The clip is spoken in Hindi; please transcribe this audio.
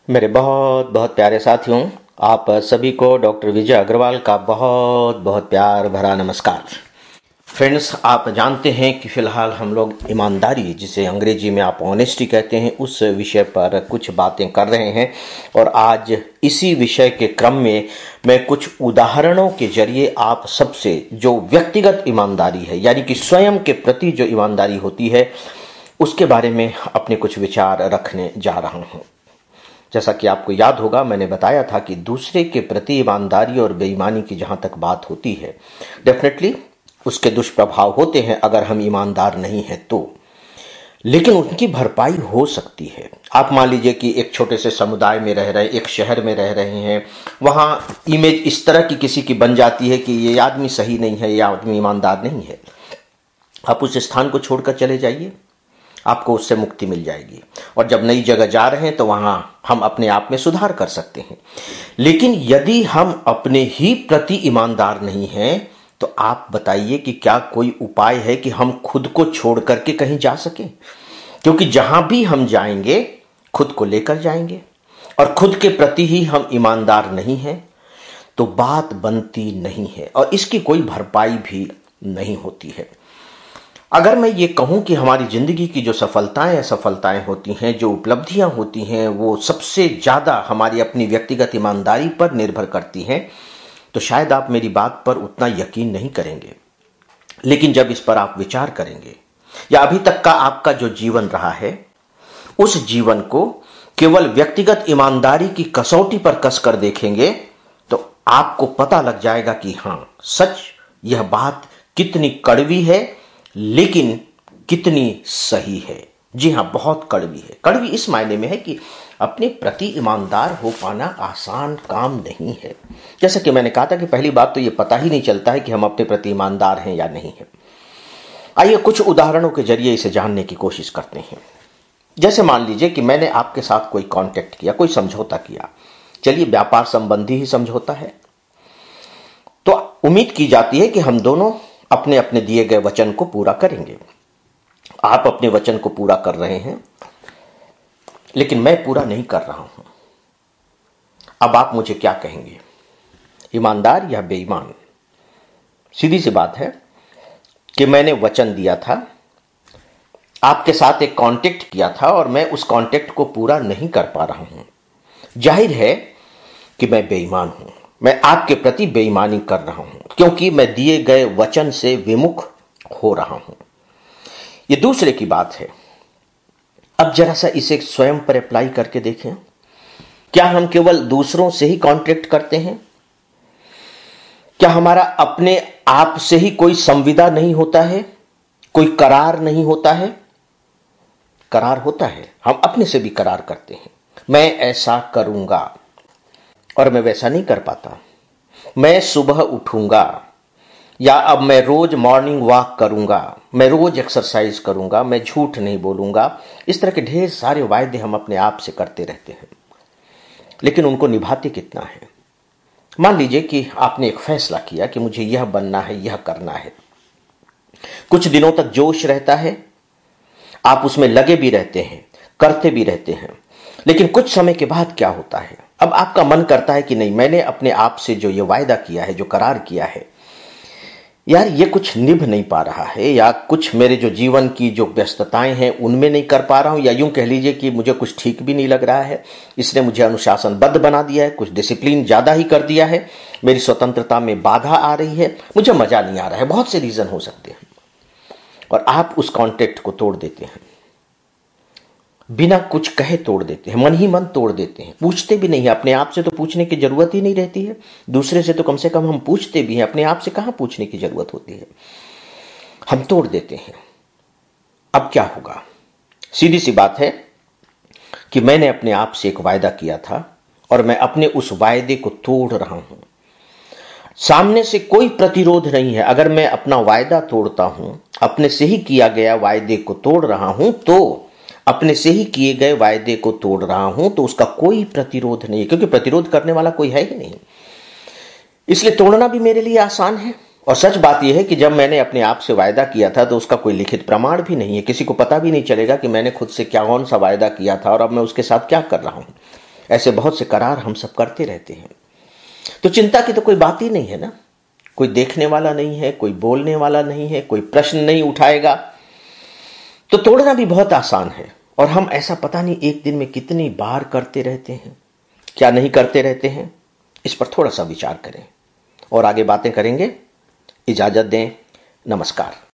मेरे बहुत बहुत प्यारे साथियों, आप सभी को डॉक्टर विजय अग्रवाल का बहुत बहुत प्यार भरा नमस्कार। फ्रेंड्स, आप जानते हैं कि फिलहाल हम लोग ईमानदारी, जिसे अंग्रेजी में आप ऑनेस्टी कहते हैं, उस विषय पर कुछ बातें कर रहे हैं। और आज इसी विषय के क्रम में मैं कुछ उदाहरणों के जरिए आप सबसे जो व्यक्तिगत ईमानदारी है, यानी कि स्वयं के प्रति जो ईमानदारी होती है, उसके बारे में अपने कुछ विचार रखने जा रहा हूं। जैसा कि आपको याद होगा, मैंने बताया था कि दूसरे के प्रति ईमानदारी और बेईमानी की जहां तक बात होती है, डेफिनेटली उसके दुष्प्रभाव होते हैं अगर हम ईमानदार नहीं हैं तो, लेकिन उनकी भरपाई हो सकती है। आप मान लीजिए कि एक छोटे से समुदाय में रह रहे, एक शहर में रह रहे हैं, वहां इमेज इस तरह की किसी की बन जाती है कि ये आदमी सही नहीं है, ये आदमी ईमानदार नहीं है। आप उस स्थान को छोड़कर चले जाइए, आपको उससे मुक्ति मिल जाएगी। और जब नई जगह जा रहे हैं तो वहां हम अपने आप में सुधार कर सकते हैं। लेकिन यदि हम अपने ही प्रति ईमानदार नहीं हैं, तो आप बताइए कि क्या कोई उपाय है कि हम खुद को छोड़ करके कहीं जा सकें? क्योंकि जहां भी हम जाएंगे खुद को लेकर जाएंगे, और खुद के प्रति ही हम ईमानदार नहीं हैं तो बात बनती नहीं है और इसकी कोई भरपाई भी नहीं होती है। अगर मैं ये कहूं कि हमारी जिंदगी की जो असफलताएं होती हैं, जो उपलब्धियां होती हैं, वो सबसे ज्यादा हमारी अपनी व्यक्तिगत ईमानदारी पर निर्भर करती हैं, तो शायद आप मेरी बात पर उतना यकीन नहीं करेंगे। लेकिन जब इस पर आप विचार करेंगे, या अभी तक का आपका जो जीवन रहा है, उस जीवन को केवल व्यक्तिगत ईमानदारी की कसौटी पर कसकर देखेंगे, तो आपको पता लग जाएगा कि हां, सच यह बात कितनी कड़वी है, लेकिन कितनी सही है। जी हां, बहुत कड़वी है। कड़वी इस मायने में है कि अपने प्रति ईमानदार हो पाना आसान काम नहीं है। जैसा कि मैंने कहा था कि पहली बात तो ये पता ही नहीं चलता है कि हम अपने प्रति ईमानदार हैं या नहीं है। आइए कुछ उदाहरणों के जरिए इसे जानने की कोशिश करते हैं। जैसे मान लीजिए कि मैंने आपके साथ कोई कॉन्टेक्ट किया, कोई समझौता किया। चलिए, व्यापार संबंधी ही समझौता है, तो उम्मीद की जाती है कि हम दोनों अपने अपने दिए गए वचन को पूरा करेंगे। आप अपने वचन को पूरा कर रहे हैं, लेकिन मैं पूरा नहीं कर रहा हूं। अब आप मुझे क्या कहेंगे, ईमानदार या बेईमान? सीधी सी बात है कि मैंने वचन दिया था, आपके साथ एक कॉन्टेक्ट किया था, और मैं उस कॉन्टेक्ट को पूरा नहीं कर पा रहा हूं। जाहिर है कि मैं बेईमान हूं, मैं आपके प्रति बेईमानी कर रहा हूं, क्योंकि मैं दिए गए वचन से विमुख हो रहा हूं। यह दूसरे की बात है। अब जरा सा इसे स्वयं पर अप्लाई करके देखें। क्या हम केवल दूसरों से ही कॉन्ट्रैक्ट करते हैं? क्या हमारा अपने आप से ही कोई संविदा नहीं होता है, कोई करार नहीं होता है? करार होता है, हम अपने से भी करार करते हैं। मैं ऐसा करूंगा, और मैं वैसा नहीं कर पाता। मैं सुबह उठूंगा, या अब मैं रोज मॉर्निंग वॉक करूंगा, मैं रोज एक्सरसाइज करूंगा, मैं झूठ नहीं बोलूंगा। इस तरह के ढेर सारे वायदे हम अपने आप से करते रहते हैं, लेकिन उनको निभाते कितना है? मान लीजिए कि आपने एक फैसला किया कि मुझे यह बनना है, यह करना है। कुछ दिनों तक जोश रहता है, आप उसमें लगे भी रहते हैं, करते भी रहते हैं, लेकिन कुछ समय के बाद क्या होता है? अब आपका मन करता है कि नहीं, मैंने अपने आप से जो ये वायदा किया है, जो करार किया है, यार ये कुछ निभ नहीं पा रहा है, या कुछ मेरे जो जीवन की जो व्यस्तताएं हैं उनमें नहीं कर पा रहा हूं, या यूं कह लीजिए कि मुझे कुछ ठीक भी नहीं लग रहा है। इसने मुझे अनुशासनबद्ध बना दिया है, कुछ डिसिप्लिन ज्यादा ही कर दिया है, मेरी स्वतंत्रता में बाधा आ रही है, मुझे मजा नहीं आ रहा है। बहुत से रीजन हो सकते हैं, और आप उस कॉन्ट्रैक्ट को तोड़ देते हैं, बिना कुछ कहे तोड़ देते हैं, मन ही मन तोड़ देते हैं, पूछते भी नहीं है। अपने आप से तो पूछने की जरूरत ही नहीं रहती है, दूसरे से तो कम से कम हम पूछते भी हैं, अपने आप से कहां पूछने की जरूरत होती है। हम तोड़ देते हैं। अब क्या होगा? सीधी सी बात है कि मैंने अपने आप से एक वायदा किया था, और मैं अपने उस वायदे को तोड़ रहा हूं। सामने से कोई प्रतिरोध नहीं है। अगर मैं अपना वायदा तोड़ता हूं, अपने से ही किया गया वायदे को तोड़ रहा हूं, तो अपने से ही किए गए वायदे को तोड़ रहा हूं, तो उसका कोई प्रतिरोध नहीं है, क्योंकि प्रतिरोध करने वाला कोई है ही नहीं। इसलिए तोड़ना भी मेरे लिए आसान है। और सच बात यह है कि जब मैंने अपने आप से वायदा किया था, तो उसका कोई लिखित प्रमाण भी नहीं है। किसी को पता भी नहीं चलेगा कि मैंने खुद से क्या कौन सा वायदा किया था और अब मैं उसके साथ क्या कर रहा हूं। ऐसे बहुत से करार हम सब करते रहते हैं। तो चिंता की तो कोई बात ही नहीं है ना। कोई देखने वाला नहीं है, कोई बोलने वाला नहीं है, कोई प्रश्न नहीं उठाएगा, तो तोड़ना भी बहुत आसान है। और हम ऐसा पता नहीं एक दिन में कितनी बार करते रहते हैं, क्या नहीं करते रहते हैं। इस पर थोड़ा सा विचार करें और आगे बातें करेंगे। इजाजत दें। नमस्कार।